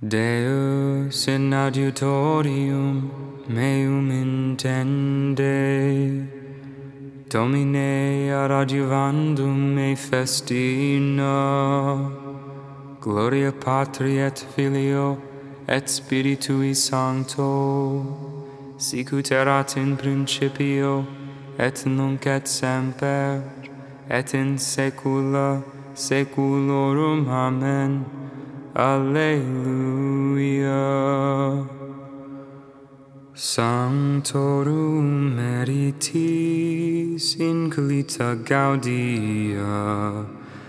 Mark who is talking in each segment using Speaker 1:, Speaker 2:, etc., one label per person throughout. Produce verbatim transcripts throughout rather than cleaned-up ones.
Speaker 1: Deus in adiutorium meum intende, Domine ad adjuvandum me festina, Gloria Patri et Filio et Spiritui Sancto, sicut erat in principio et nunc et semper et in saecula saeculorum. Amen. Alleluia. Sanctorum meritis inculita gaudia,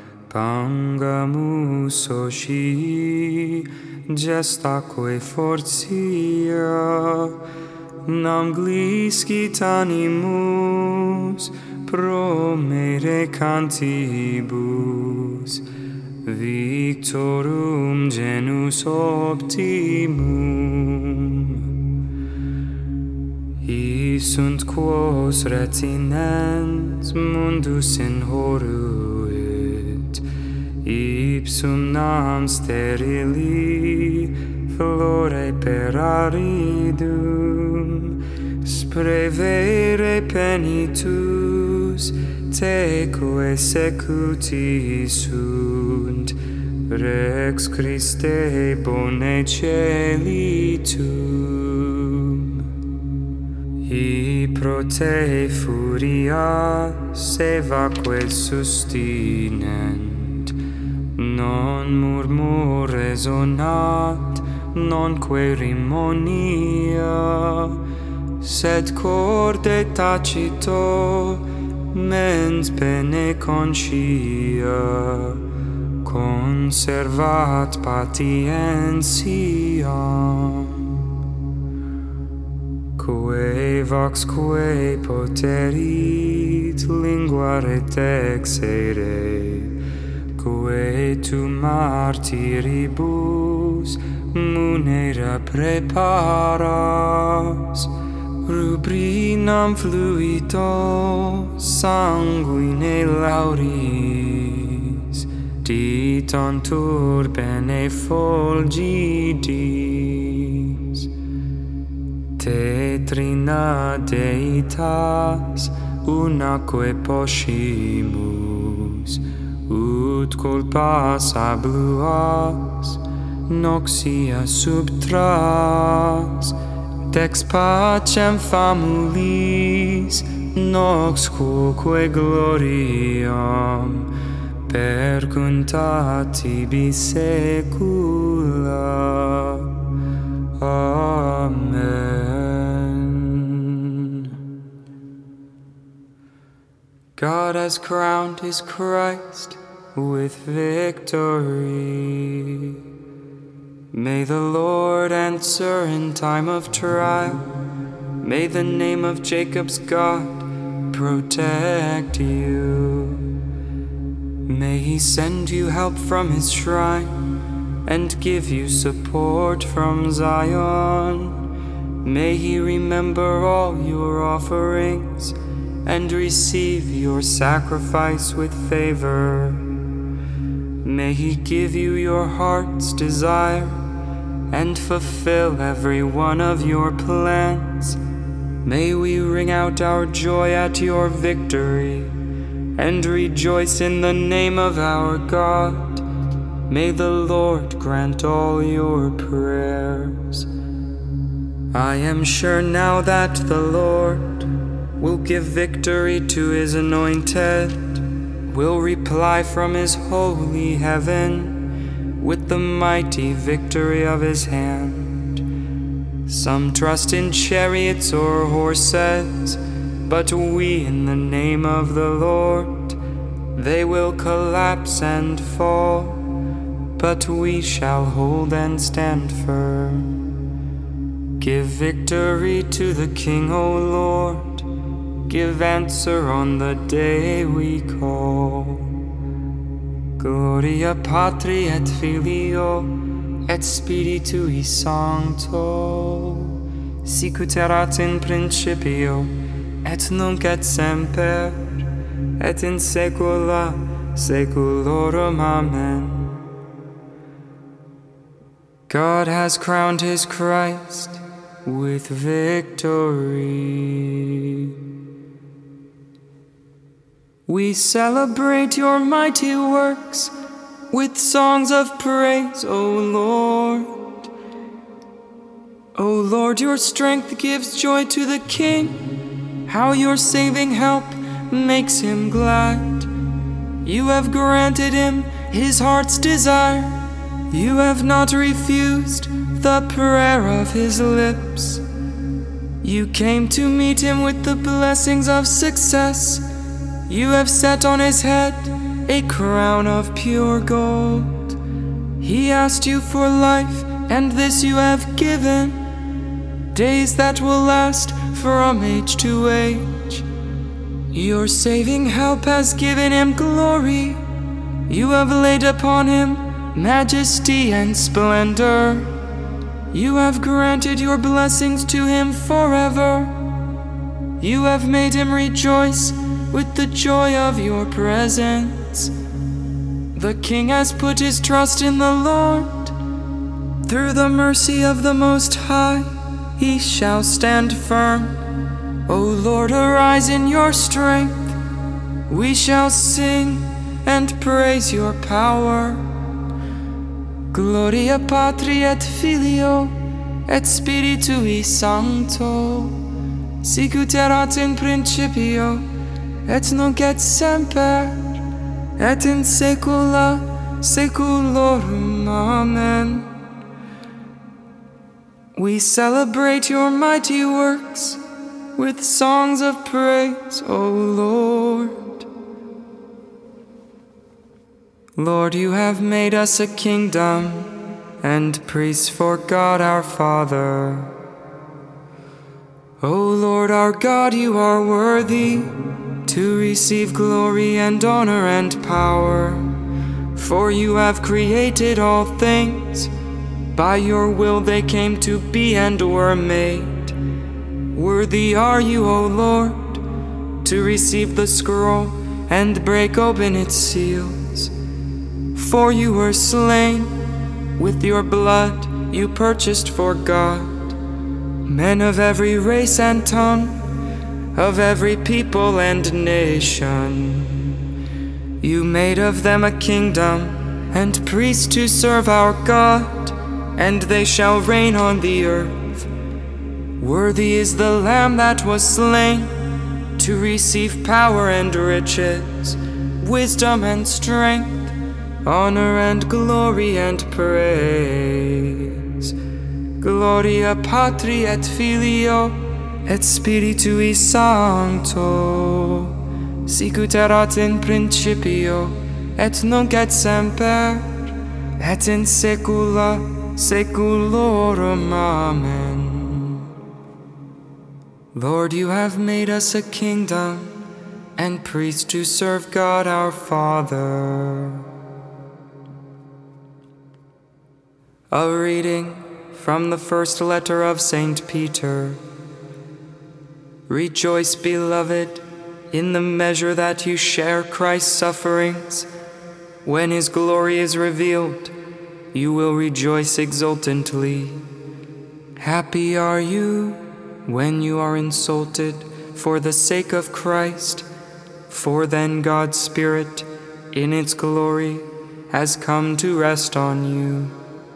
Speaker 1: pangamus osci gestaque fortia, nam gliscit animus promere cantibus, victorum genus optimum. Isunt quos retinens mundus in horuit, ipsum nam sterili flore per aridum, sprevere penitus teque secuti sunt, Rex Christe bone celitum. Hi pro te furias evaque sustinent, non murmur resonat, nonque rimonia, sed corde tacito mens bene conscia conservat patientiam. Quae vox quae poterit linguare texere, quae tu martiribus munera preparas, rubrinam fluito sanguine lauris, ditantur bene fulgidis. Te trina deitas unaque poscimus, ut culpas abluas noxia subtras, dex pacem famulis nox quoque gloriam percunta tibi saecula. Amen. God has crowned his Christ with victory. May the Lord answer in time of trial. May the name of Jacob's God protect you. May he send you help from his shrine and give you support from Zion. May he remember all your offerings and receive your sacrifice with favor. May he give you your heart's desire and fulfill every one of your plans. May we ring out our joy at your victory and rejoice in the name of our God. May the Lord grant all your prayers. I am sure now that the Lord will give victory to his anointed, will reply from his holy heaven with the mighty victory of his hand. Some trust in chariots or horses, but we in the name of the Lord. They will collapse and fall, but we shall hold and stand firm. Give victory to the King, O Lord. Give answer on the day we call. Gloria Patri et Filio et Spiritui Sancto, sicut erat in principio et nunc et semper et in saecula saeculorum. Amen. God has crowned his Christ with victory. We celebrate your mighty works with songs of praise, O Lord. O Lord, your strength gives joy to the King, how your saving help makes him glad. You have granted him his heart's desire. You have not refused the prayer of his lips. You came to meet him with the blessings of success. You have set on his head a crown of pure gold. He asked you for life, and this you have given, days that will last from age to age. Your saving help has given him glory. You have laid upon him majesty and splendor. You have granted your blessings to him forever. You have made him rejoice with the joy of your presence. The King has put his trust in the Lord. Through the mercy of the Most High, he shall stand firm. O Lord, arise in your strength. We shall sing and praise your power. Gloria Patri et Filio et Spiritui Sancto, sicut erat in principio et nunc et semper et in saecula saeculorum. Amen. We celebrate your mighty works with songs of praise, O Lord. Lord, you have made us a kingdom and priests for God our Father. O Lord our God, you are worthy to receive glory and honor and power, for you have created all things. By your will they came to be and were made. Worthy are you, O Lord, to receive the scroll and break open its seals. For you were slain, with your blood you purchased for God men of every race and tongue, of every people and nation. You made of them a kingdom and priests to serve our God, and they shall reign on the earth. Worthy is the Lamb that was slain to receive power and riches, wisdom and strength, honor and glory and praise. Gloria Patri et Filio et Spiritui Sancto, sicut erat in principio et nunc et semper et in saecula saeculorum. Amen. Lord, you have made us a kingdom and priests to serve God our Father. A reading from the first letter of Saint Peter. Rejoice, beloved, in the measure that you share Christ's sufferings. When his glory is revealed, you will rejoice exultantly. Happy are you when you are insulted for the sake of Christ, for then God's Spirit, in its glory, has come to rest on you.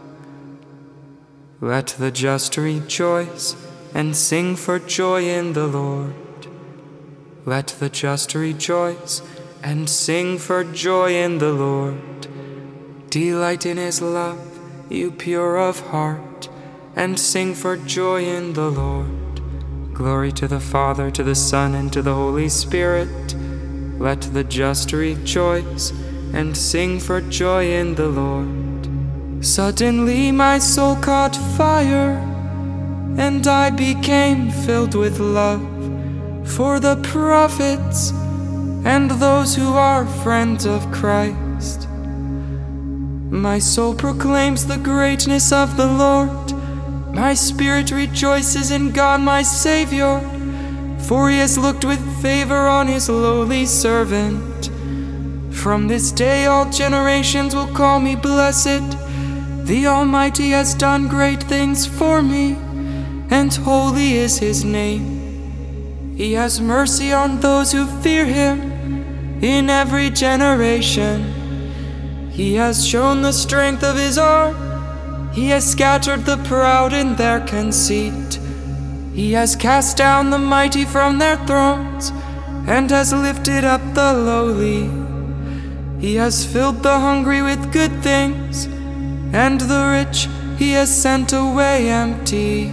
Speaker 1: Let the just rejoice and sing for joy in the Lord. Let the just rejoice and sing for joy in the Lord. Delight in his love, you pure of heart, and sing for joy in the Lord. Glory to the Father, to the Son, and to the Holy Spirit. Let the just rejoice and sing for joy in the Lord. Suddenly my soul caught fire, and I became filled with love for the prophets and those who are friends of Christ. My soul proclaims the greatness of the Lord. My spirit rejoices in God my Savior, for he has looked with favor on his lowly servant. From this day all generations will call me blessed. The Almighty has done great things for me, and holy is His name. He has mercy on those who fear Him in every generation. He has shown the strength of His arm. He has scattered the proud in their conceit. He has cast down the mighty from their thrones, and has lifted up the lowly. He has filled the hungry with good things, and the rich He has sent away empty.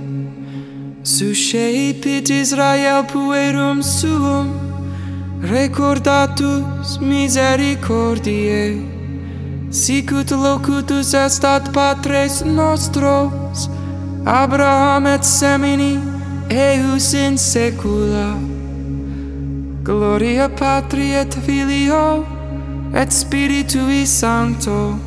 Speaker 1: Suscepit Israel puerum suum, recordatus misericordiae, sicut locutus est ad patres nostros, Abraham et semini, eius in saecula. Gloria Patri et Filio, et Spiritui Sancto,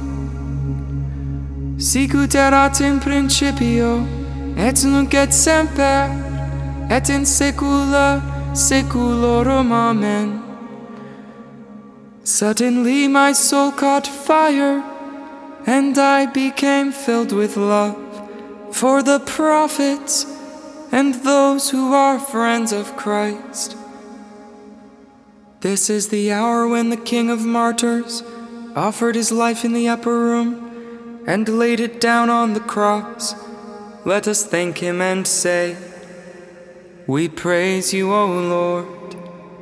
Speaker 1: sicut erat in principio, et nunc et semper, et in saecula saeculorum. Amen. Suddenly my soul caught fire, and I became filled with love for the prophets and those who are friends of Christ. This is the hour when the King of Martyrs offered his life in the upper room and laid it down on the cross. Let us thank Him and say, We praise You, O Lord.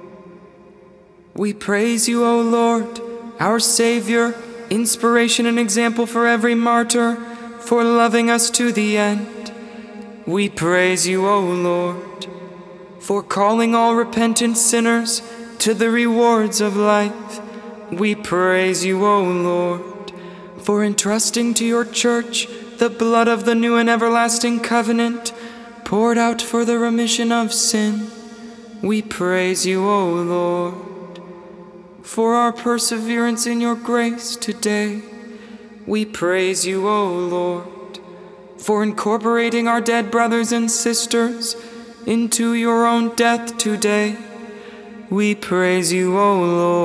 Speaker 1: We praise You, O Lord, our Savior, inspiration and example for every martyr, for loving us to the end. We praise You, O Lord, for calling all repentant sinners to the rewards of life. We praise You, O Lord, for entrusting to Your church the blood of the new and everlasting covenant, poured out for the remission of sin. We praise You, O Lord, for our perseverance in Your grace today. We praise You, O Lord, for incorporating our dead brothers and sisters into Your own death today. We praise You, O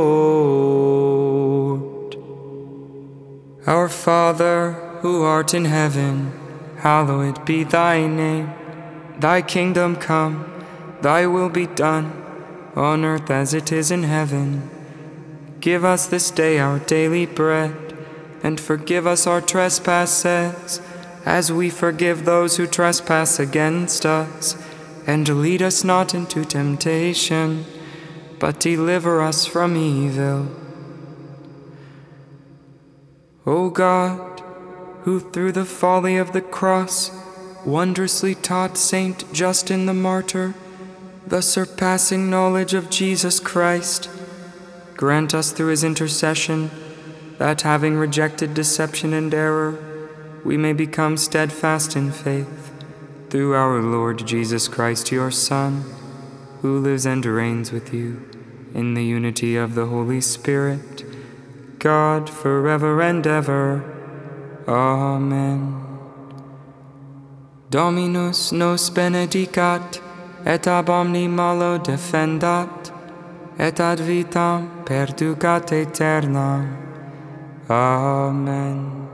Speaker 1: Lord. Our Father, who art in heaven, hallowed be Thy name. Thy kingdom come, Thy will be done, on earth as it is in heaven. Give us this day our daily bread, and forgive us our trespasses, as we forgive those who trespass against us. And lead us not into temptation, but deliver us from evil. O God, who through the folly of the cross wondrously taught Saint Justin the Martyr the surpassing knowledge of Jesus Christ, grant us through His intercession that, having rejected deception and error, we may become steadfast in faith, through our Lord Jesus Christ, Your Son, who lives and reigns with You in the unity of the Holy Spirit, God, forever and ever. Amen. Dominus nos benedicat, et ab omni malo defendat, et ad vitam perducat aeternam. Amen.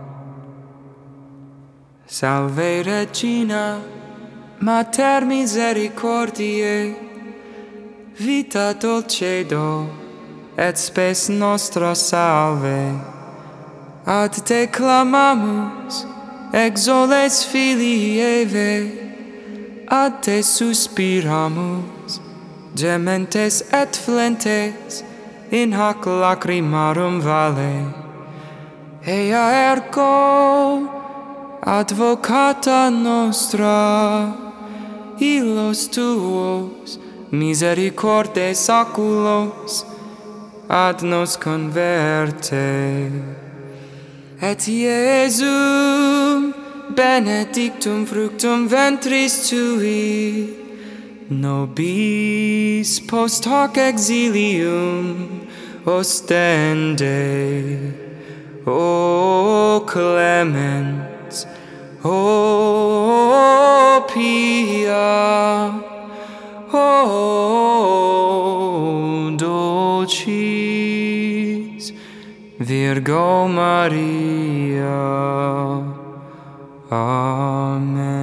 Speaker 1: Salve Regina, Mater misericordiae, vita dulcedo, et spes nostra salve. Ad Te clamamus, exoles Filii Eve, ad Te suspiramus, gementes et flentes, in hac lacrimarum vale. Ea ergo, advocata nostra, illos Tuos, misericordes saculos, ad nos converte. Et Iesum benedictum fructum ventris Tui, nobis post hoc exilium ostende. O clemens, O pia, O dulcis Virgo Virgo Maria. Amen.